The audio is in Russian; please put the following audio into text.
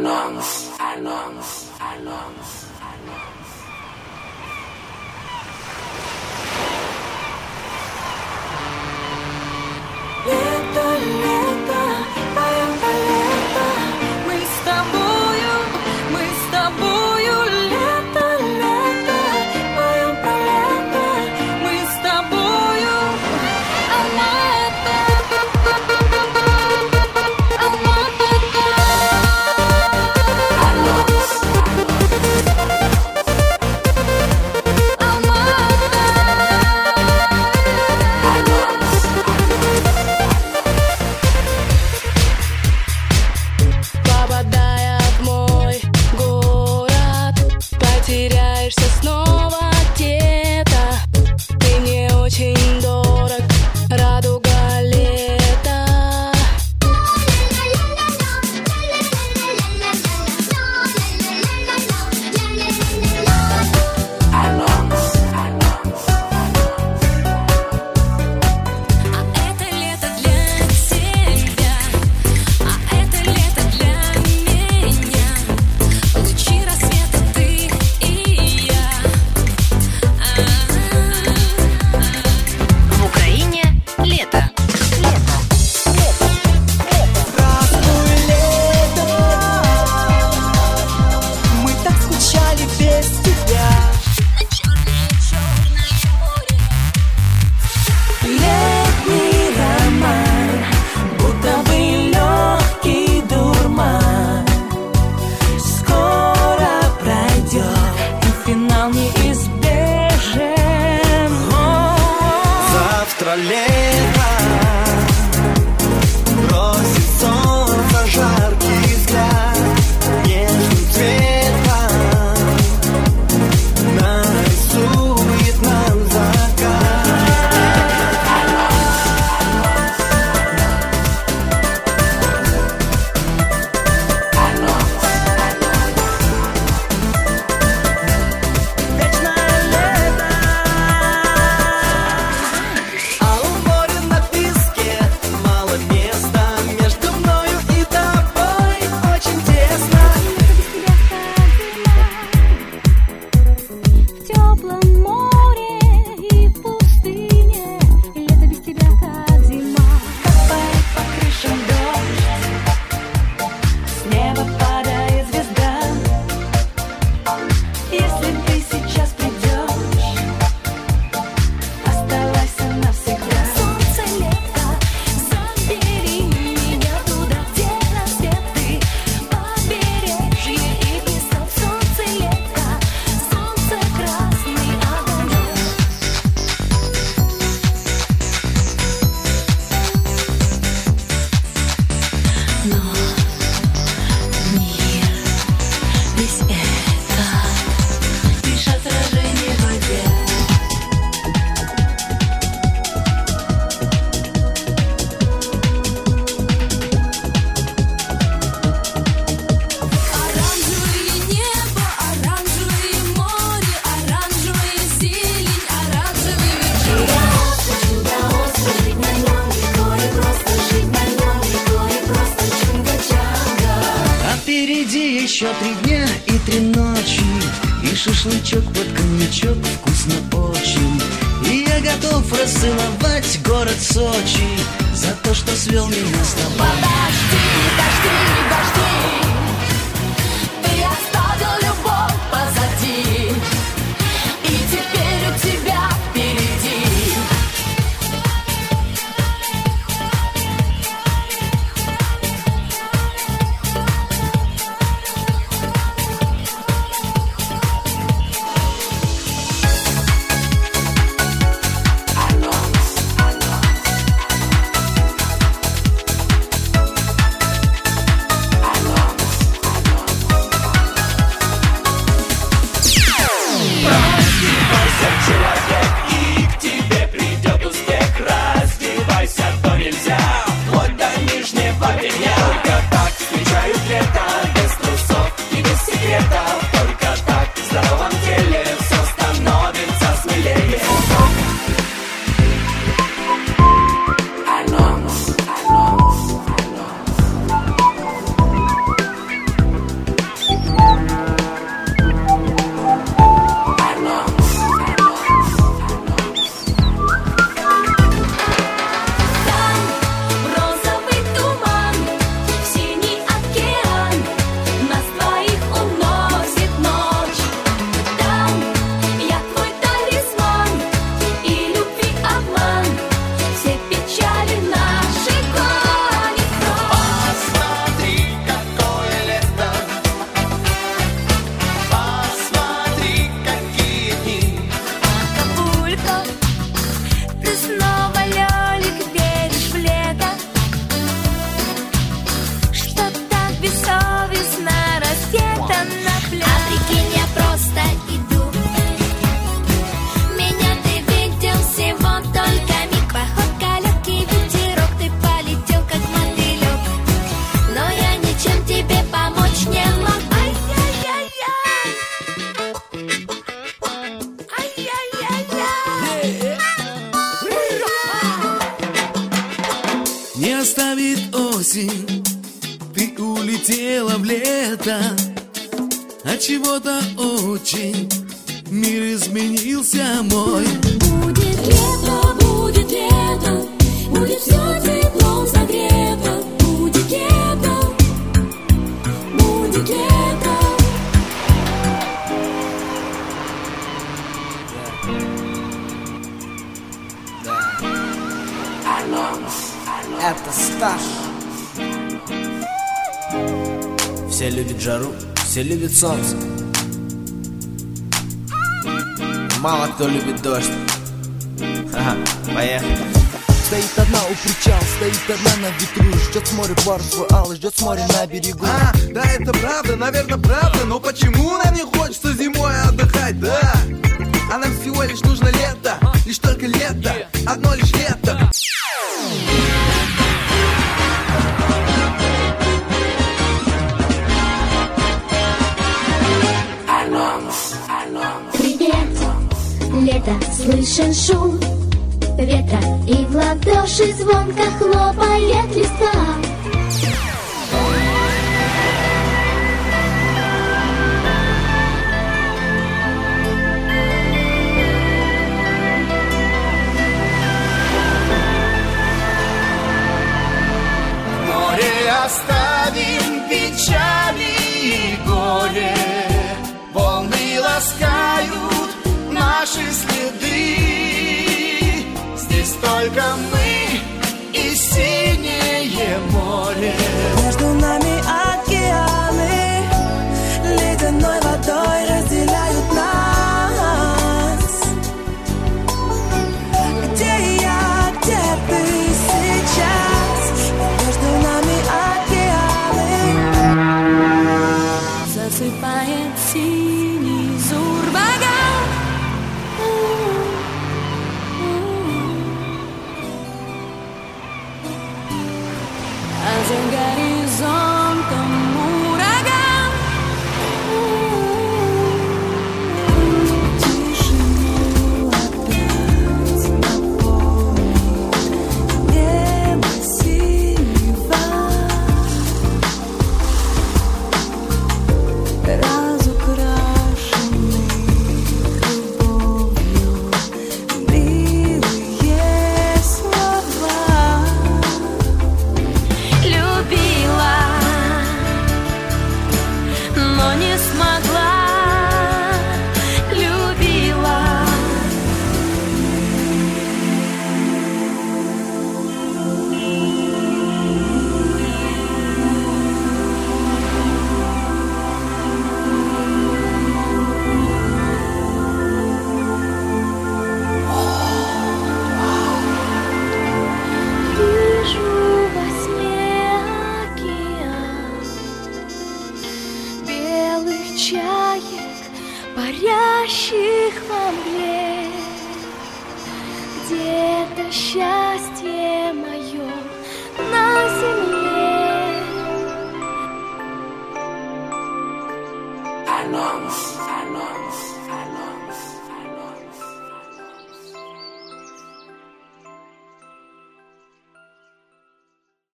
Еще 3 дня и 3 ночи, и шашлычок под коньячок вкусно очень. И я готов расцеловать город Сочи за то, что свел меня с тобой. Подожди, подожди, ты оставил любовь позади, и теперь у тебя впереди осень, ты улетела в лето. От чего-то очень мир изменился мой. Будет лето, будет лето, будет все теплом согрето. Будет лето, будет лето. Это Сташ. Все любят жару, все любят солнце. Мало кто любит дождь. Ха-ха, поехали. Стоит одна у причала, стоит одна на ветру. Ждет с моря парус свой алый, ждет с моря на берегу. Да, это правда, наверное, правда. Но почему нам не хочется зимой отдыхать, да? А нам всего лишь нужно лето, лишь только лето, одно лишь лето. Привет, лето, слышен шум ветра, и в ладоши звонко хлопает листва. Море оставим печали и горе, волны ласкают наши следы. Здесь только мы и синее море. Между нами океаны ледяной водой разделяют нас. Где я, где ты сейчас? Между нами океаны. Засыпает синий зурбаган. А за горизонтом ураган. Тишину опять наполнит небо синего. Разукрашенный любовью милые слова. Любила, но не смогла. Любила. Вижу во сне океан белых чаек, парящих во мгле. Где-то счастье